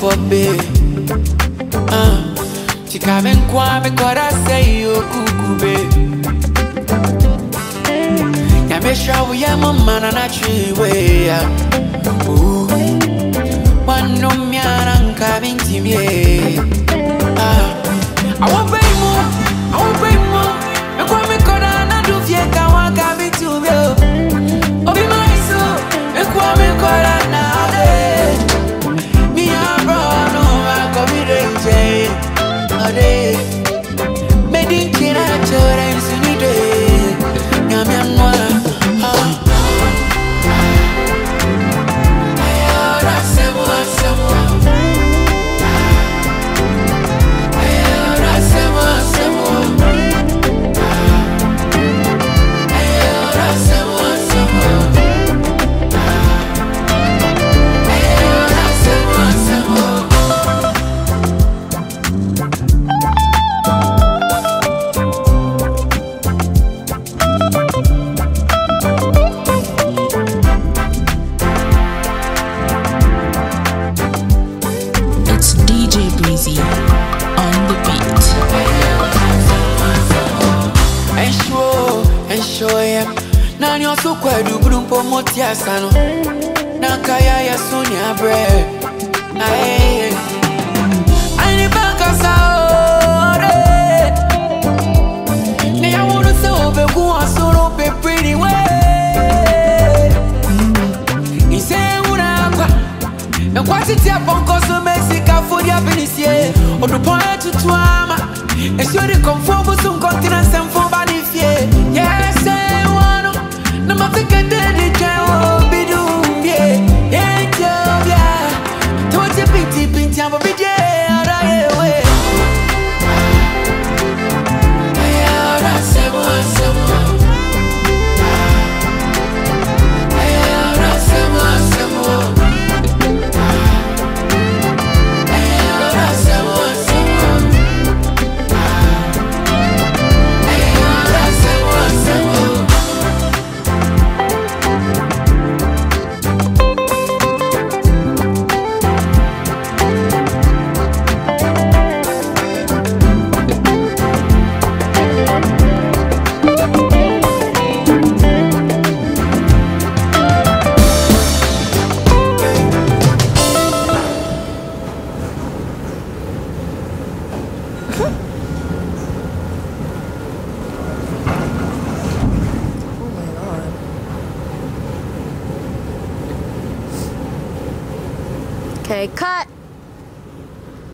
for babe. Chikabe nkwa me kora say yo kuku babe. Ya me shawo ya mama na na chiwe ya. Wano miara nka binti mie. I won't pay more, I won't pay more. Me kwa me kora na do fie ka waka binti mie. Obi my soul, me kwa me kora na de. Me a bro no ma komi renje. Ade, me din kira chore insuni de. Nyame anwa. Nani osu kwedu brumpo motia sano. Nakaya ya sunya bre. Aye. Aini baka saore. Ne ya wonu se obe kuwa soro pe pretty way. Ise una kwa. Na kwa titi ya ponko so mesika fodi ya benisie. Odu poe tutuama. Esori konfobu sun kontina semfo banifie. Yes, no ma think I did it, Joe. Be doom, yeah, yeah. Don't you be deep in time, but be there, right away. Okay, cut.